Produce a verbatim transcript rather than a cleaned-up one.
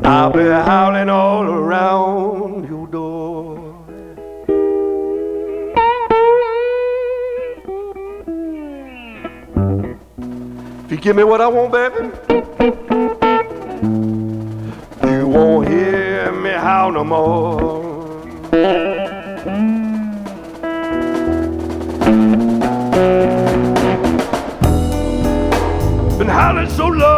I'll be howling all around your door. If you give me what I want, baby, you won't hear me howl no more. Been howling so long,